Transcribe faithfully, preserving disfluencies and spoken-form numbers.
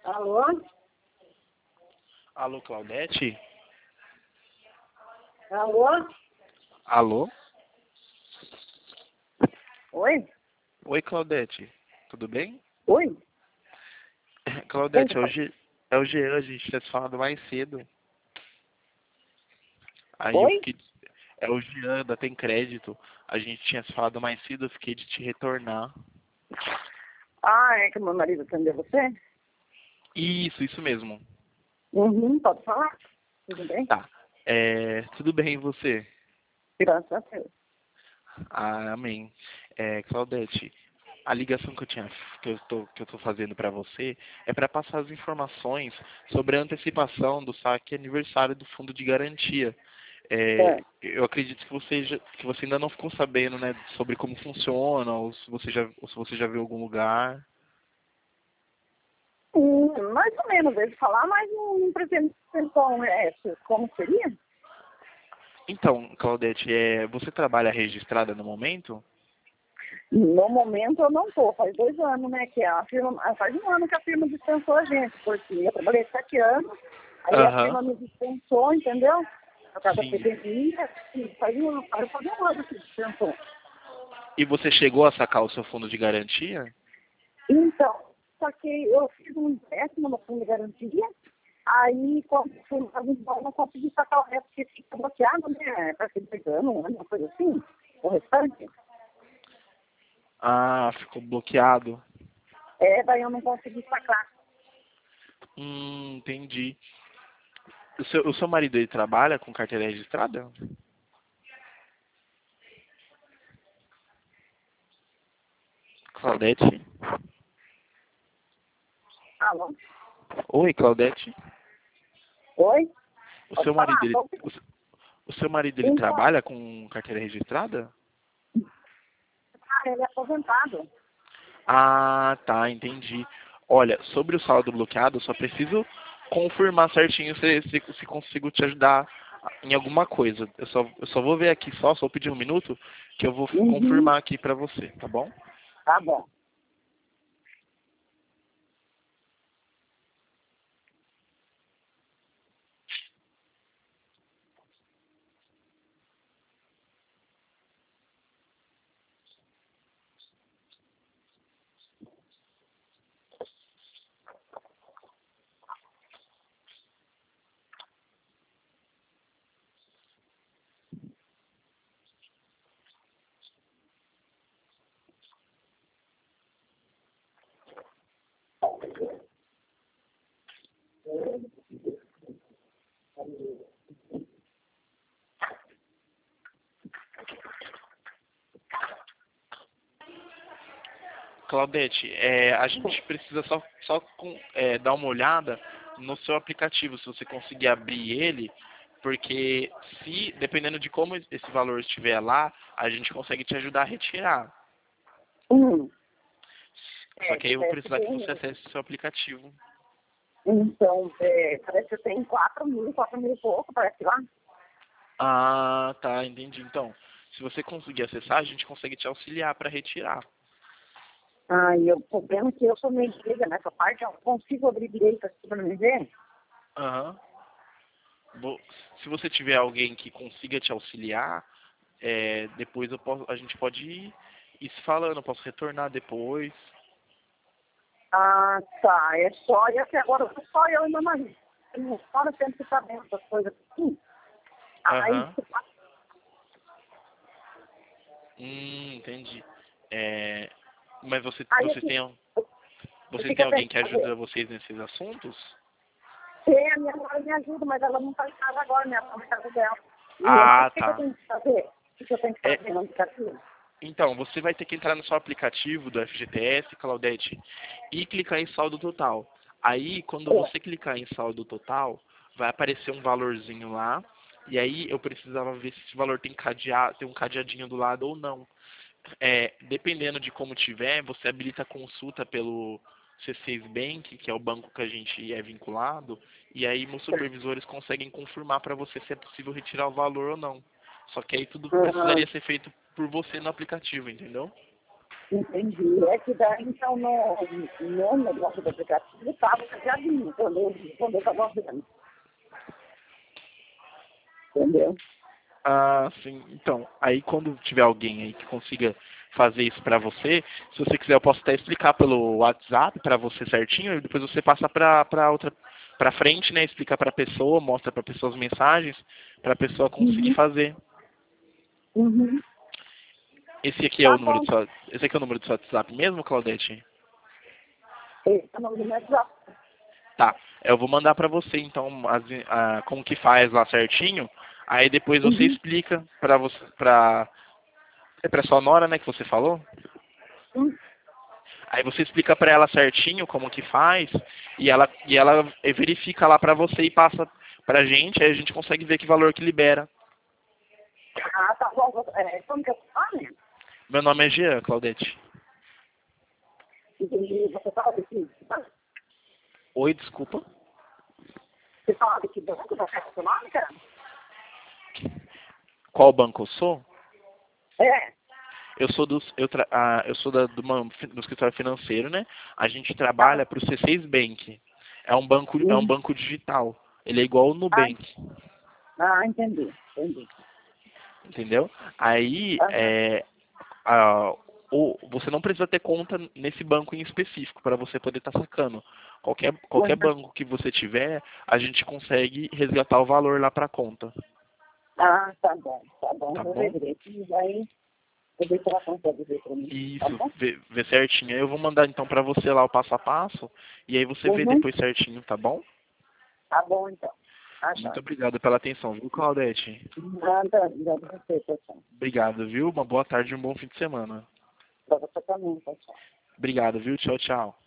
Alô? Alô, Claudete? Alô? Alô? Oi? Oi, Claudete. Tudo bem? Oi? Quem Claudete, que é o, fala? Ge... é o Jean, a gente tinha se falado mais cedo. Aí eu Oi? fiquei... É o Jean, da Tem Crédito. A gente tinha se falado mais cedo, eu fiquei de te retornar. Ah, é que meu marido atendeu você? Isso, isso mesmo. Uhum, pode falar? Tudo bem? Tá. É... Tudo bem, e você? Graças a Deus. Ah, amém. É, Claudete, a ligação que eu tinha, que eu tô, que eu tô fazendo para você é para passar as informações sobre a antecipação do saque aniversário do fundo de garantia. É, É. eu acredito que você, já, que você ainda não ficou sabendo, né, sobre como funciona, ou se você já, ou se você já viu em algum lugar. Hum, mais ou menos, ele falar, mas não, não pretendo então, é, como seria? Então, Claudete, é, você trabalha registrada no momento? No momento eu não estou, faz dois anos, né, que a firma, ah, faz um ano que a firma dispensou a gente, porque eu trabalhei sete anos, aí a Aham, firma me dispensou, entendeu? Por causa da sim. pandemia, e faz um ano, faz um ano que dispensou. E você chegou a sacar o seu fundo de garantia? Então, só que eu fiz um empréstimo no fundo de garantia, aí quando fui fazer embora, não consegui sacar o resto, porque fica bloqueado, né? Para ser dois anos, um ano, uma coisa assim, o restante. Ah, ficou bloqueado. É, daí eu não consegui sacar. Hum, entendi. O seu, o seu marido, ele trabalha com carteira registrada? Claudete? Alô? Oi, Claudete. Oi? O Pode seu marido, falar? ele, Tô... o, se- o seu marido, ele Então, trabalha com carteira registrada? cara, ele é aposentado. Ah, tá, entendi. Olha, sobre o saldo bloqueado, eu só preciso confirmar certinho se, se, se consigo te ajudar em alguma coisa. Eu só, eu só vou ver aqui só, só pedir um minuto, que eu vou Uhum. confirmar aqui pra você, tá bom? Tá bom. Claudete, é, a gente precisa só, só com- é, dar uma olhada no seu aplicativo, se você conseguir abrir ele, porque se, dependendo de como esse valor estiver lá, a gente consegue te ajudar a retirar. Hum. Só É, que aí eu vou parece precisar que você bem. acesse o seu aplicativo. Então, é, parece que tem quatro mil, quatro mil e pouco, parece lá. Ah, tá, entendi. Então, se você conseguir acessar, a gente consegue te auxiliar para retirar. Ah, e o problema é que eu sou meio leiga nessa parte, eu não consigo abrir direito aqui para me ver. Aham. Bo- Se você tiver alguém que consiga te auxiliar, é, depois eu posso, a gente pode ir, ir se falando, eu posso retornar depois. Ah, tá. É só, e até agora só eu e meu marido. Não fora sempre que tá vendo essas coisas assim. Aí, Aham. Hum, entendi. É, mas você, aí você assim, tem, eu você fico tem alguém que pensando, ajuda vocês nesses assuntos? tem, a minha mãe me ajuda, mas ela não tá em casa agora, minha mãe tá em casa dela. E aí, o Ah, que, que eu tá. tenho que fazer? O que eu tenho que É, fazer no aplicativo? então, você vai ter que entrar no seu aplicativo do F G T S, Claudete, e clicar em saldo total. Aí, quando É. você clicar em saldo total, vai aparecer um valorzinho lá. E aí, eu precisava ver se esse valor tem, cadeado, tem um cadeadinho do lado ou não. É, dependendo de como tiver, você habilita a consulta pelo C seis Bank, que é o banco que a gente é vinculado, e aí meus supervisores conseguem confirmar para você se é possível retirar o valor ou não. Só que aí tudo Aham. precisaria ser feito por você no aplicativo, entendeu? Entendi. É que daí, então, no, no negócio do aplicativo, estava cadeadinho quando eu quando eu estava vendo. Entendeu? Ah, sim. Então, aí quando tiver alguém aí que consiga fazer isso pra você, se você quiser eu posso até explicar pelo WhatsApp pra você certinho, e depois você passa pra, pra outra, pra frente, né? Explica pra pessoa, mostra pra pessoa as mensagens, pra pessoa conseguir Uhum. fazer. Uhum. Esse aqui é o Tá número bom. do seu, esse aqui é o número do seu WhatsApp mesmo, Claudete? Esse é o nome do meu WhatsApp. Tá. Eu vou mandar pra você então as, a, como que faz lá certinho. Aí depois você Uhum. explica pra você, pra, é pra sua nora, né, que você falou? Uhum. Aí você explica pra ela certinho como que faz e ela e ela verifica lá pra você e passa pra gente, aí a gente consegue ver que valor que libera. Ah, tá bom. É, como que eu falo? Meu nome é Jean, Claudete. E você fala de que Oi, desculpa. você fala de que banco da Caixa Econômica? Qual banco eu sou? É. Eu sou do eu, tra, ah, eu sou da, do, uma- do escritório financeiro, né? A gente Tá. trabalha para o C seis Bank. É um banco é um Uhum. banco digital. Ele é igual o Ah, Nubank, ah, entendi. Entendi. entendeu? Aí Aham. é, ah, o, você não precisa ter conta nesse banco em específico para você poder estar sacando. Qualquer, qualquer Uhum. banco que você tiver, a gente consegue resgatar o valor lá para a conta. Ah, tá bom. Tá bom. Tá Vou ver bom? direito. E aí, eu deixo ela consegue ver pra mim. Tá Isso, bom? vê, vê certinho. Aí eu vou mandar então para você lá o passo a passo e aí você vê Uhum. depois certinho, tá bom? Tá bom, então. Tá, Muito joia. obrigado pela atenção, viu, Claudete? Nada, nada a você, pessoal. Obrigado, viu? Uma boa tarde e um bom fim de semana. Pra você também, pessoal. Obrigado, viu? Tchau, tchau.